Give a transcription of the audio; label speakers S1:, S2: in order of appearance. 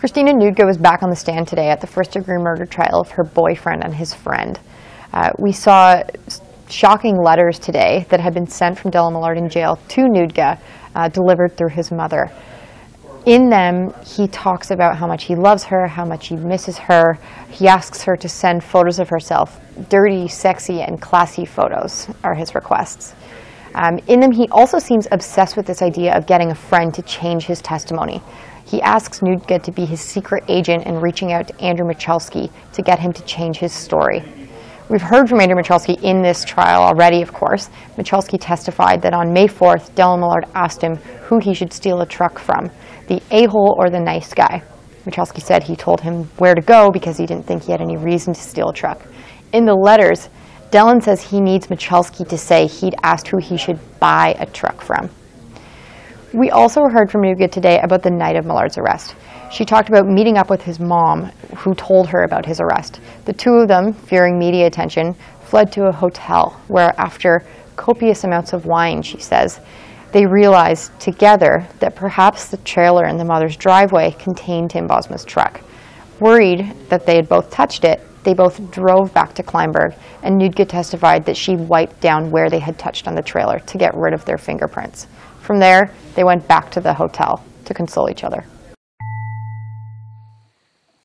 S1: Christina Nootge was back on the stand today at the first-degree murder trial of her boyfriend and his friend. We saw shocking letters today that had been sent from Dellen Millard in jail to Nootge, delivered through his mother. In them, he talks about how much he loves her, how much he misses her. He asks her to send photos of herself. Dirty, sexy, and classy photos are his requests. In them, he also seems obsessed with this idea of getting a friend to change his testimony. He asks Nootge to be his secret agent and reaching out to Andrew Michalski to get him to change his story. We've heard from Andrew Michalski in this trial already, of course. Michalski testified that on May 4th, Dellen Millard asked him who he should steal a truck from, the a-hole or the nice guy. Michalski said he told him where to go because he didn't think he had any reason to steal a truck. In the letters, Dellen says he needs Michalski to say he'd asked who he should buy a truck from. We also heard from Nootge today about the night of Millard's arrest. She talked about meeting up with his mom, who told her about his arrest. The two of them, fearing media attention, fled to a hotel where, after copious amounts of wine, she says, they realized together that perhaps the trailer in the mother's driveway contained Tim Bosma's truck. Worried that they had both touched it, they both drove back to Kleinberg, and Nootge testified that she wiped down where they had touched on the trailer to get rid of their fingerprints. From there, they went back to the hotel to console each other.